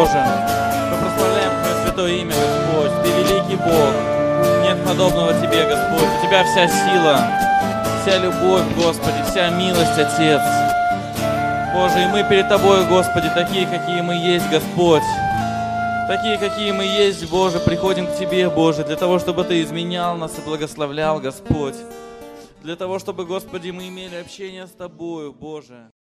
Боже. Мы прославляем Твое святое имя, Господь. Ты великий Бог. Нет подобного Тебе, Господь. У Тебя вся сила, вся любовь, Господи, вся милость, Отец. Боже, и мы перед Тобой, Господи, такие, какие мы есть, Господь. Такие, какие мы есть, Боже, приходим к Тебе, Боже, для того, чтобы Ты изменял нас и благословлял, Господь. Для того, чтобы, Господи, мы имели общение с Тобою, Боже.